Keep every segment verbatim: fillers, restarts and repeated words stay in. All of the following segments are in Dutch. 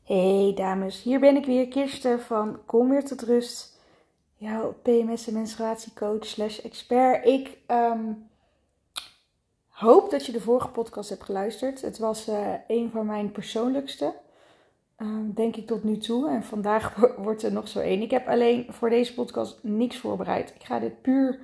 Hey dames, hier ben ik weer, Kirsten van Kom Weer Tot Rust. Jouw P M S en menstruatiecoach slash expert. Ik um, hoop dat je de vorige podcast hebt geluisterd. Het was uh, een van mijn persoonlijkste, uh, denk ik tot nu toe. En vandaag wordt er nog zo één. Ik heb alleen voor deze podcast niks voorbereid. Ik ga dit puur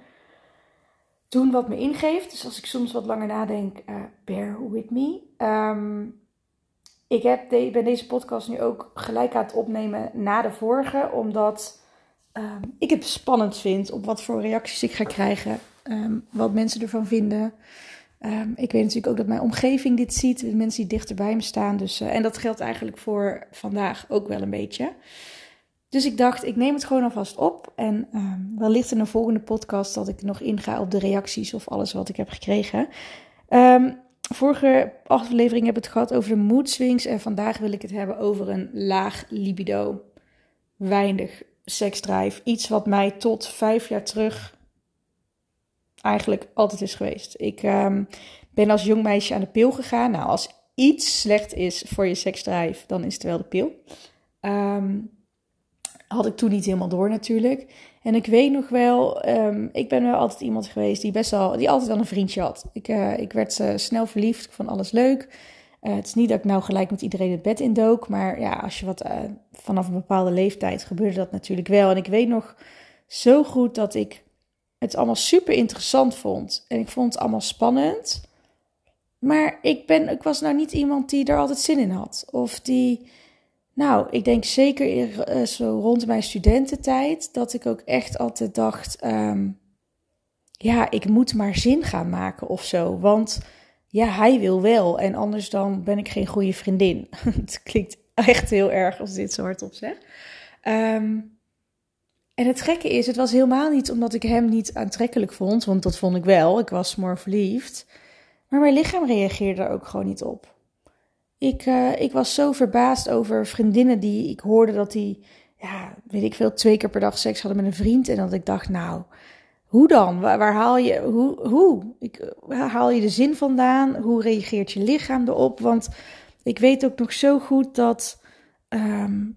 doen wat me ingeeft. Dus als ik soms wat langer nadenk, uh, bear with me. Um, Ik heb de, ben deze podcast nu ook gelijk aan het opnemen na de vorige. Omdat um, ik het spannend vind op wat voor reacties ik ga krijgen. Um, wat mensen ervan vinden. Um, ik weet natuurlijk ook dat mijn omgeving dit ziet. De mensen die dichter bij me staan. Dus, uh, en dat geldt eigenlijk voor vandaag ook wel een beetje. Dus ik dacht, ik neem het gewoon alvast op. En um, wellicht in een volgende podcast dat ik nog inga op de reacties of alles wat ik heb gekregen. Um, Vorige aflevering heb ik het gehad over de mood swings en vandaag wil ik het hebben over een laag libido. Weinig seksdrive. Iets wat mij tot vijf jaar terug eigenlijk altijd is geweest. Ik um, ben als jong meisje aan de pil gegaan. Nou, als iets slecht is voor je seksdrive, dan is het wel de pil. Um, had ik toen niet helemaal door natuurlijk. En ik weet nog wel, um, ik ben wel altijd iemand geweest die best wel, die altijd wel een vriendje had. Ik, uh, ik werd uh, snel verliefd, ik vond alles leuk. Uh, het is niet dat ik nou gelijk met iedereen het bed indook, maar ja, als je wat uh, vanaf een bepaalde leeftijd gebeurde dat natuurlijk wel. En ik weet nog zo goed dat ik het allemaal super interessant vond. En ik vond het allemaal spannend. Maar ik, ben, ik was nou niet iemand die er altijd zin in had. Of die... Nou, ik denk zeker uh, zo rond mijn studententijd dat ik ook echt altijd dacht, um, ja, ik moet maar zin gaan maken of zo. Want ja, hij wil wel en anders dan ben ik geen goede vriendin. Het klinkt echt heel erg als dit zo hardop zeg. Um, en het gekke is, het was helemaal niet omdat ik hem niet aantrekkelijk vond, want dat vond ik wel. Ik was maar verliefd. Maar mijn lichaam reageerde er ook gewoon niet op. Ik, uh, ik was zo verbaasd over vriendinnen die ik hoorde dat die, ja, weet ik veel, twee keer per dag seks hadden met een vriend. En dat ik dacht, nou, hoe dan? Waar, waar haal je, hoe, hoe? Ik, waar haal je de zin vandaan? Hoe reageert je lichaam erop? Want ik weet ook nog zo goed dat um,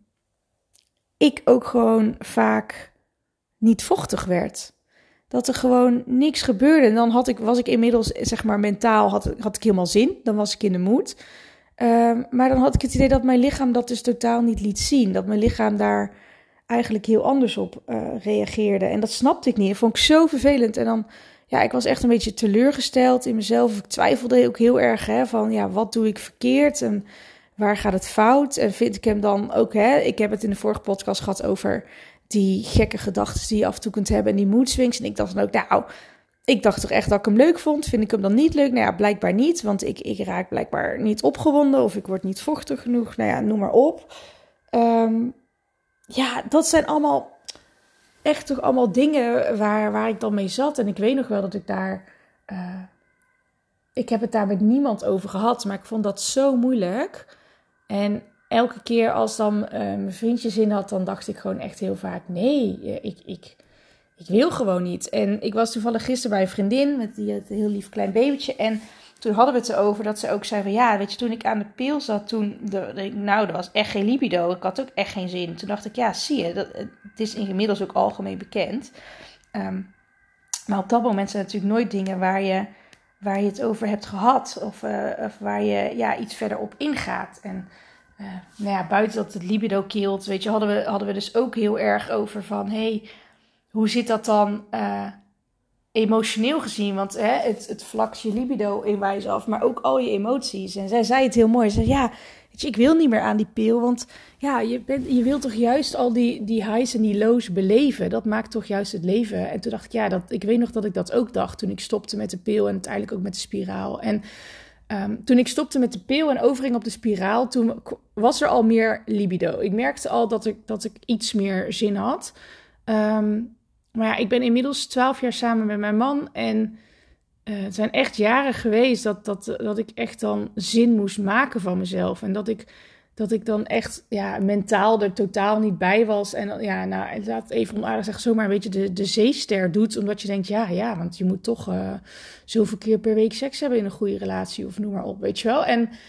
ik ook gewoon vaak niet vochtig werd. Dat er gewoon niks gebeurde. En dan had ik, was ik inmiddels, zeg maar, mentaal had, had ik helemaal zin. Dan was ik in de mood. Um, maar dan had ik het idee dat mijn lichaam dat dus totaal niet liet zien. Dat mijn lichaam daar eigenlijk heel anders op uh, reageerde. En dat snapte ik niet. Dat vond ik zo vervelend. En dan, ja, ik was echt een beetje teleurgesteld in mezelf. Ik twijfelde ook heel erg, hè, van ja, wat doe ik verkeerd? En waar gaat het fout? En vind ik hem dan ook, hè, ik heb het in de vorige podcast gehad over die gekke gedachten die je af en toe kunt hebben en die mood swings. En ik dacht dan ook, nou... Ik dacht toch echt dat ik hem leuk vond. Vind ik hem dan niet leuk? Nou ja, blijkbaar niet. Want ik, ik raak blijkbaar niet opgewonden. Of ik word niet vochtig genoeg. Nou ja, noem maar op. Um, ja, dat zijn allemaal... Echt toch allemaal dingen waar, waar ik dan mee zat. En ik weet nog wel dat ik daar... Uh, ik heb het daar met niemand over gehad. Maar ik vond dat zo moeilijk. En elke keer als dan uh, mijn vriendje zin had... Dan dacht ik gewoon echt heel vaak... Nee, ik... ik Ik wil gewoon niet. En ik was toevallig gisteren bij een vriendin met die, een heel lief klein babytje. En toen hadden we het erover dat ze ook zei van ja, weet je, toen ik aan de pil zat, toen, de, de, nou, er was echt geen libido. Ik had ook echt geen zin. Toen dacht ik, ja, zie je, dat, het is inmiddels ook algemeen bekend. Um, maar op dat moment zijn het natuurlijk nooit dingen waar je, waar je het over hebt gehad. Of, uh, of waar je ja, iets verder op ingaat. En uh, nou ja, buiten dat het libido kilt, weet je, hadden we, hadden we dus ook heel erg over van, hé, hey, hoe zit dat dan uh, emotioneel gezien? Want hè, het, het vlakt je libido in wijze af, maar ook al je emoties. En zij zei het heel mooi. Ze zei, ja, weet je, ik wil niet meer aan die pil. Want ja, je, bent, je wilt toch juist al die, die highs en die lows beleven. Dat maakt toch juist het leven. En toen dacht ik, ja, dat, ik weet nog dat ik dat ook dacht toen ik stopte met de pil en uiteindelijk ook met de spiraal. En um, toen ik stopte met de pil en overging op de spiraal, toen was er al meer libido. Ik merkte al dat ik, dat ik iets meer zin had. Um, Maar ja, ik ben inmiddels twaalf jaar samen met mijn man. En uh, het zijn echt jaren geweest dat, dat, dat ik echt dan zin moest maken van mezelf. En dat ik, dat ik dan echt ja, mentaal er totaal niet bij was. En ja, nou, inderdaad even onaardig zeggen, zomaar een beetje de, de zeester doet. Omdat je denkt, ja, ja, want je moet toch uh, zoveel keer per week seks hebben in een goede relatie. Of noem maar op, weet je wel. En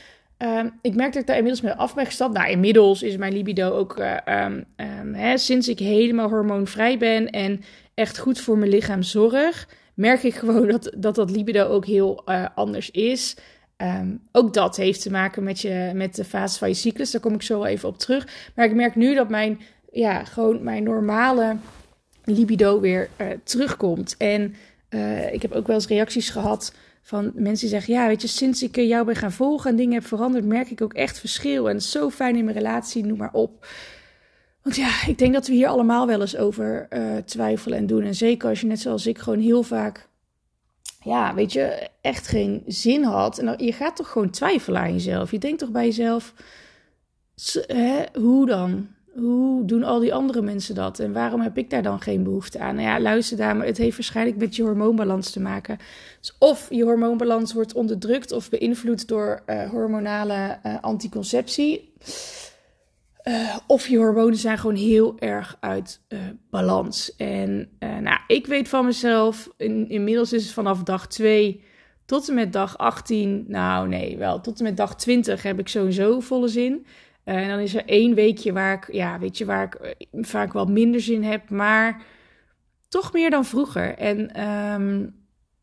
Um, ik merk dat ik daar inmiddels mee af ben gestapt. Nou, inmiddels is mijn libido ook... Uh, um, um, hè, sinds ik helemaal hormoonvrij ben en echt goed voor mijn lichaam zorg, merk ik gewoon dat dat, dat libido ook heel uh, anders is. Um, ook dat heeft te maken met, je, met de fase van je cyclus. Daar kom ik zo wel even op terug. Maar ik merk nu dat mijn, ja, gewoon mijn normale libido weer uh, terugkomt. En uh, ik heb ook wel eens reacties gehad van mensen die zeggen, ja, weet je, sinds ik jou ben gaan volgen en dingen heb veranderd, merk ik ook echt verschil. En het is zo fijn in mijn relatie, noem maar op. Want ja, ik denk dat we hier allemaal wel eens over uh, twijfelen en doen. En zeker als je net zoals ik gewoon heel vaak, ja, weet je, echt geen zin had. En dan, je gaat toch gewoon twijfelen aan jezelf. Je denkt toch bij jezelf, hè, hoe dan? Hoe doen al die andere mensen dat? En waarom heb ik daar dan geen behoefte aan? Nou ja, luister dame, het heeft waarschijnlijk met je hormoonbalans te maken. Dus of je hormoonbalans wordt onderdrukt of beïnvloed door uh, hormonale uh, anticonceptie. Uh, of je hormonen zijn gewoon heel erg uit uh, balans. En uh, nou, ik weet van mezelf, in, inmiddels is het vanaf dag twee tot en met dag achttien. Nou nee, wel tot en met dag twintig heb ik sowieso volle zin. Uh, en dan is er één weekje waar ik, ja, weet je, waar ik uh, vaak wel minder zin heb, maar toch meer dan vroeger. En um,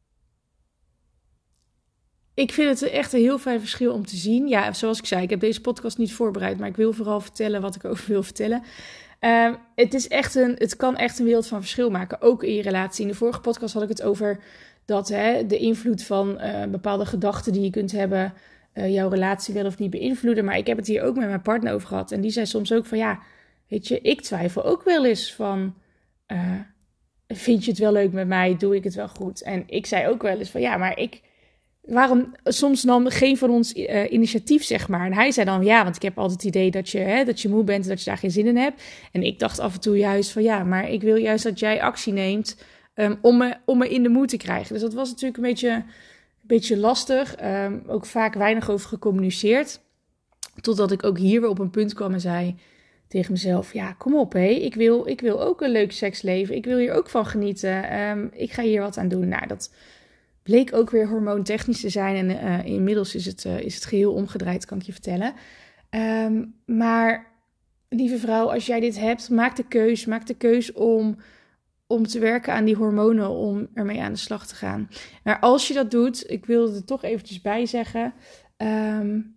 ik vind het echt een heel fijn verschil om te zien. Ja, zoals ik zei, ik heb deze podcast niet voorbereid, maar ik wil vooral vertellen wat ik over wil vertellen. Uh, het is echt een, het kan echt een wereld van verschil maken, ook in je relatie. In de vorige podcast had ik het over dat hè, de invloed van uh, bepaalde gedachten die je kunt hebben, Uh, jouw relatie wel of niet beïnvloeden. Maar ik heb het hier ook met mijn partner over gehad. En die zei soms ook van ja, weet je, ik twijfel ook wel eens van, uh, vind je het wel leuk met mij? Doe ik het wel goed? En ik zei ook wel eens van ja, maar ik, waarom soms nam geen van ons uh, initiatief, zeg maar. En hij zei dan ja, want ik heb altijd het idee dat je, hè, dat je moe bent en dat je daar geen zin in hebt. En ik dacht af en toe juist van ja, maar ik wil juist dat jij actie neemt um, om, me, om me in de moed te krijgen. Dus dat was natuurlijk een beetje beetje lastig, um, ook vaak weinig over gecommuniceerd. Totdat ik ook hier weer op een punt kwam en zei tegen mezelf, ja, kom op, hé, ik wil, ik wil ook een leuk seksleven. Ik wil hier ook van genieten. Um, ik ga hier wat aan doen. Nou, dat bleek ook weer hormoontechnisch te zijn. En uh, inmiddels is het, uh, is het geheel omgedraaid, kan ik je vertellen. Um, maar, lieve vrouw, als jij dit hebt, maak de keus. Maak de keus om... om te werken aan die hormonen, om ermee aan de slag te gaan. Maar als je dat doet, ik wil er toch eventjes bij zeggen. Um,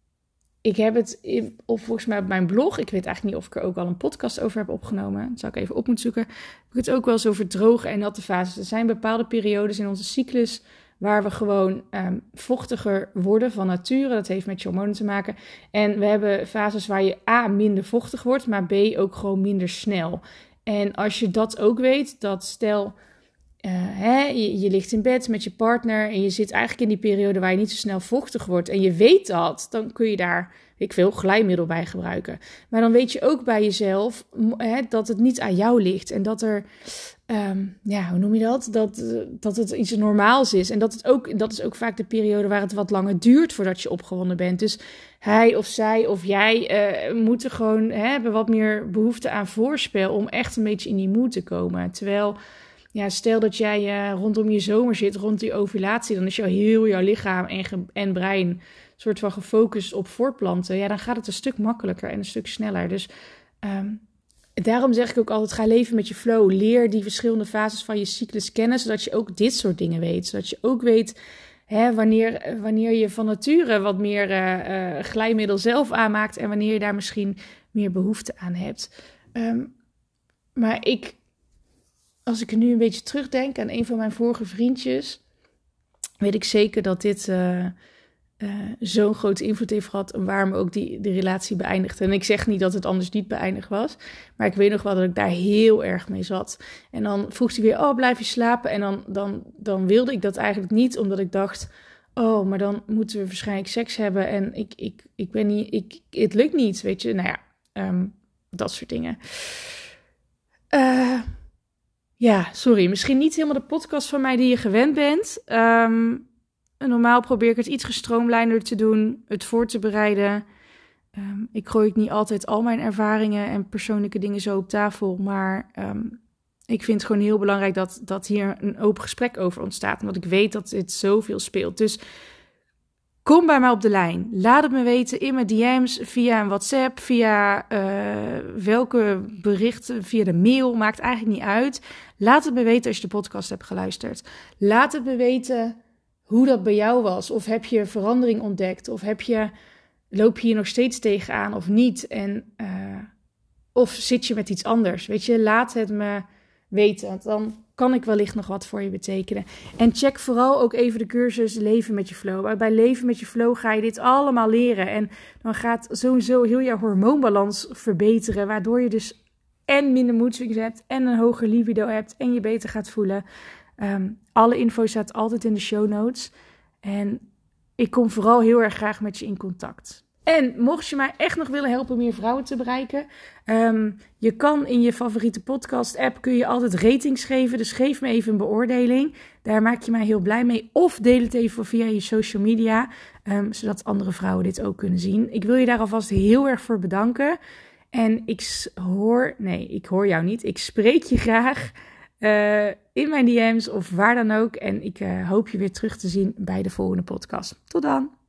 ik heb het, in, of volgens mij op mijn blog, ik weet eigenlijk niet of ik er ook al een podcast over heb opgenomen. Dat zou ik even op moeten zoeken. Heb ik het ook wel eens over droge en natte fases. Er zijn bepaalde periodes in onze cyclus waar we gewoon um, vochtiger worden van nature. Dat heeft met je hormonen te maken. En we hebben fases waar je A, minder vochtig wordt, maar B, ook gewoon minder snel. En als je dat ook weet, dat stel, uh, hè, je, je ligt in bed met je partner en je zit eigenlijk in die periode waar je niet zo snel vochtig wordt en je weet dat, dan kun je daar, weet ik veel, glijmiddel bij gebruiken. Maar dan weet je ook bij jezelf hè, dat het niet aan jou ligt en dat er, um, ja, hoe noem je dat? Dat, uh, dat het iets normaals is. En dat, het ook, dat is ook vaak de periode waar het wat langer duurt voordat je opgewonden bent. Dus hij of zij of jij uh, moeten gewoon hè, hebben wat meer behoefte aan voorspel om echt een beetje in die moed te komen. Terwijl, ja, stel dat jij uh, rondom je zomer zit, rond die ovulatie, dan is jouw heel jouw lichaam en, ge- en brein een soort van gefocust op voortplanten. Ja, dan gaat het een stuk makkelijker en een stuk sneller. Dus um, daarom zeg ik ook altijd, ga leven met je flow. Leer die verschillende fases van je cyclus kennen, zodat je ook dit soort dingen weet. Zodat je ook weet hè, wanneer, wanneer je van nature wat meer uh, uh, glijmiddel zelf aanmaakt en wanneer je daar misschien meer behoefte aan hebt. Um, maar ik, als ik er nu een beetje terugdenk aan een van mijn vorige vriendjes, weet ik zeker dat dit uh, uh, zo'n grote invloed heeft gehad en waarom ook die, die relatie beëindigde. En ik zeg niet dat het anders niet beëindigd was, maar ik weet nog wel dat ik daar heel erg mee zat. En dan vroeg hij weer, oh, blijf je slapen? En dan, dan, dan wilde ik dat eigenlijk niet, omdat ik dacht, oh, maar dan moeten we waarschijnlijk seks hebben en ik, ik, ik ben niet, ik, het lukt niet, weet je. Nou ja, um, dat soort dingen. Uh, ja, sorry, misschien niet helemaal de podcast van mij die je gewend bent. Um, normaal probeer ik het iets gestroomlijnder te doen, het voor te bereiden. Um, ik gooi niet altijd al mijn ervaringen en persoonlijke dingen zo op tafel, maar um, ik vind het gewoon heel belangrijk dat, dat hier een open gesprek over ontstaat, omdat ik weet dat dit zoveel speelt. Dus Kom bij mij op de lijn. Laat het me weten in mijn D M's, via een WhatsApp, via uh, welke berichten, via de mail. Maakt eigenlijk niet uit. Laat het me weten als je de podcast hebt geluisterd. Laat het me weten hoe dat bij jou was. Of heb je verandering ontdekt? Of heb je, loop je hier nog steeds tegenaan of niet? En, uh, of zit je met iets anders? Weet je, laat het me weten. Want dan kan ik wellicht nog wat voor je betekenen. En check vooral ook even de cursus Leven met je Flow. Bij Leven met je Flow ga je dit allemaal leren. En dan gaat sowieso heel jouw hormoonbalans verbeteren. Waardoor je dus en minder moedswings hebt. En een hoger libido hebt. En je beter gaat voelen. Um, alle info staat altijd in de show notes. En ik kom vooral heel erg graag met je in contact. En mocht je mij echt nog willen helpen meer vrouwen te bereiken. Um, je kan in je favoriete podcast app kun je altijd ratings geven. Dus geef me even een beoordeling. Daar maak je mij heel blij mee. Of deel het even via je social media. Um, zodat andere vrouwen dit ook kunnen zien. Ik wil je daar alvast heel erg voor bedanken. En ik hoor... Nee, ik hoor jou niet. Ik spreek je graag uh, in mijn D M's of waar dan ook. En ik uh, hoop je weer terug te zien bij de volgende podcast. Tot dan!